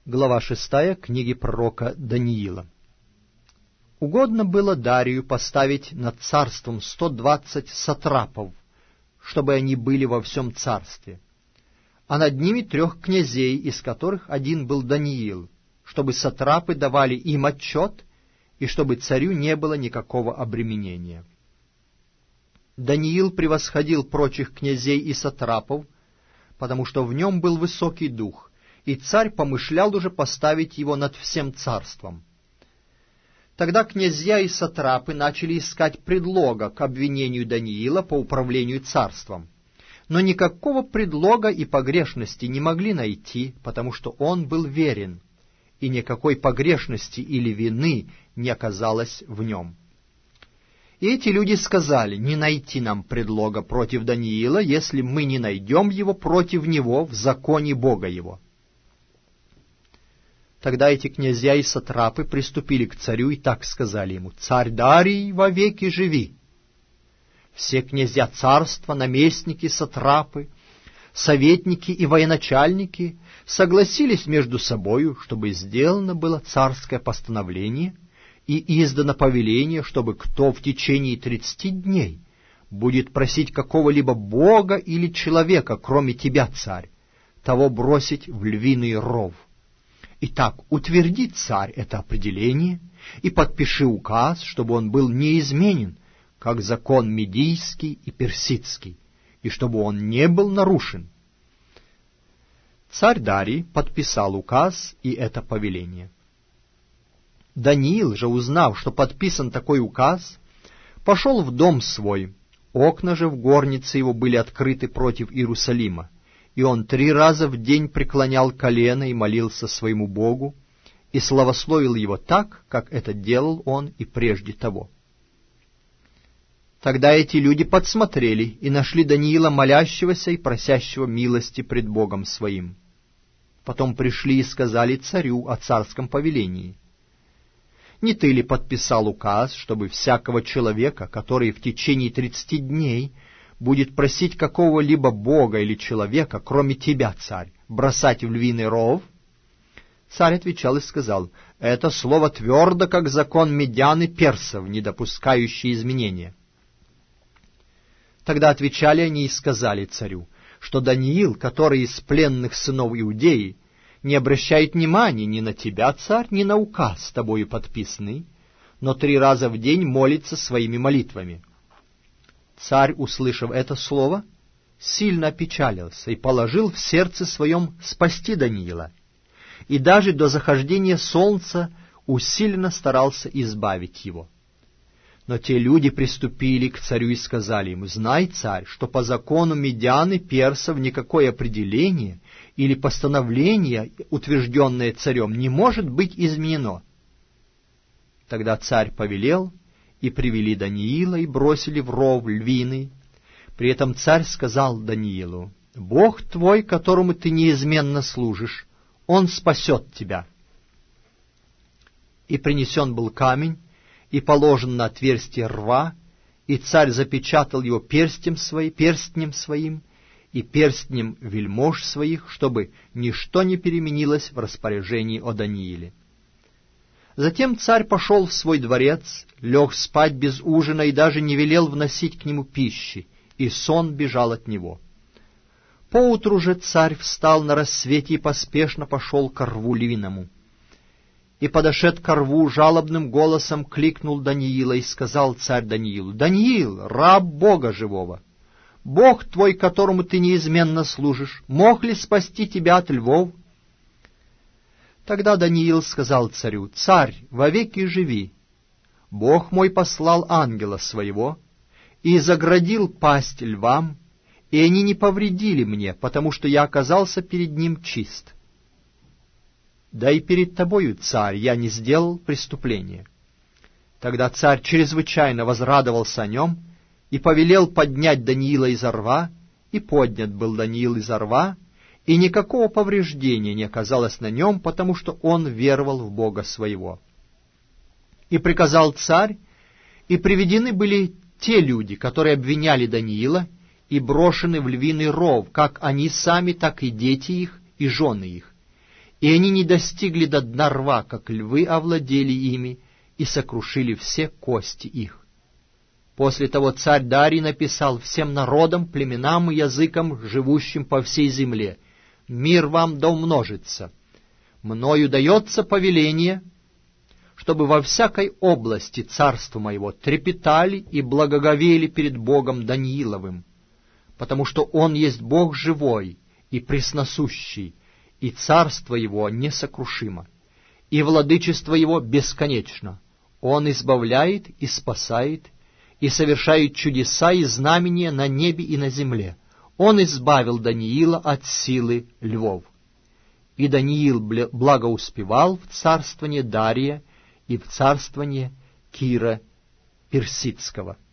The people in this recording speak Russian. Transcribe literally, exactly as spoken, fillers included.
Глава шестая книги пророка Даниила. Угодно было Дарию поставить над царством сто двадцать сатрапов, чтобы они были во всем царстве, а над ними трех князей, из которых один был Даниил, чтобы сатрапы давали им отчет, и чтобы царю не было никакого обременения. Даниил превосходил прочих князей и сатрапов, потому что в нем был высокий дух, и царь помышлял уже поставить его над всем царством. Тогда князья и сатрапы начали искать предлога к обвинению Даниила по управлению царством, но никакого предлога и погрешности не могли найти, потому что он был верен, и никакой погрешности или вины не оказалось в нем. И эти люди сказали: не найти нам предлога против Даниила, если мы не найдем его против него в законе Бога его. Тогда эти князья и сатрапы приступили к царю и так сказали ему: «Царь Дарий, вовеки живи!» Все князья царства, наместники, сатрапы, советники и военачальники согласились между собою, чтобы сделано было царское постановление и издано повеление, чтобы кто в течение тридцати дней будет просить какого-либо бога или человека, кроме тебя, царь, того бросить в львиный ров. Итак, утверди, царь, это определение и подпиши указ, чтобы он был неизменен, как закон медийский и персидский, и чтобы он не был нарушен. Царь Дарий подписал указ и это повеление. Даниил же, узнав, что подписан такой указ, пошел в дом свой. Окна же в горнице его были открыты против Иерусалима, и он три раза в день преклонял колено и молился своему Богу, и славословил его так, как это делал он и прежде того. Тогда эти люди подсмотрели и нашли Даниила молящегося и просящего милости пред Богом своим. Потом пришли и сказали царю о царском повелении: «Не ты ли подписал указ, чтобы всякого человека, который в течение тридцати дней будет просить какого-либо бога или человека, кроме тебя, царь, бросать в львиный ров?» Царь отвечал и сказал: «Это слово твердо, как закон медян и персов, не допускающий изменения». Тогда отвечали они и сказали царю, что Даниил, который из пленных сынов Иудеи, не обращает внимания ни на тебя, царь, ни на указ с тобою подписанный, но три раза в день молится своими молитвами. Царь, услышав это слово, сильно опечалился и положил в сердце своем спасти Даниила, и даже до захождения солнца усиленно старался избавить его. Но те люди приступили к царю и сказали ему: «Знай, царь, что по закону медян и персов никакое определение или постановление, утвержденное царем, не может быть изменено». Тогда царь повелел, и привели Даниила, и бросили в ров львиный. При этом царь сказал Даниилу: «Бог твой, которому ты неизменно служишь, он спасет тебя». И принесен был камень, и положен на отверстие рва, и царь запечатал его перстнем своим, перстнем своим и перстнем вельмож своих, чтобы ничто не переменилось в распоряжении о Данииле. Затем царь пошел в свой дворец, лег спать без ужина и даже не велел вносить к нему пищи, и сон бежал от него. Поутру же царь встал на рассвете и поспешно пошел к рву львиному. И, подошед ко рву, жалобным голосом кликнул Даниила, и сказал царь Даниилу: «Даниил, раб Бога живого, Бог твой, которому ты неизменно служишь, мог ли спасти тебя от львов?» Тогда Даниил сказал царю: «Царь, вовеки живи! Бог мой послал ангела своего и заградил пасть львам, и они не повредили мне, потому что я оказался перед ним чист. Да и перед тобою, царь, я не сделал преступления». Тогда царь чрезвычайно возрадовался о нем и повелел поднять Даниила изо рва, и поднят был Даниил изо рва, и никакого повреждения не оказалось на нем, потому что он веровал в Бога своего. И приказал царь, и приведены были те люди, которые обвиняли Даниила, и брошены в львиный ров, как они сами, так и дети их, и жены их. и они не достигли до дна рва, как львы овладели ими и сокрушили все кости их. После того царь Дарий написал всем народам, племенам и языкам, живущим по всей земле: «Мир вам да умножится. Мною дается повеление, чтобы во всякой области царства моего трепетали и благоговели перед Богом Данииловым, потому что Он есть Бог живой и пресносущий, и царство Его несокрушимо, и владычество Его бесконечно. Он избавляет и спасает, и совершает чудеса и знамения на небе и на земле. Он избавил Даниила от силы львов». И Даниил благоуспевал в царствование Дария и в царствование Кира Персидского.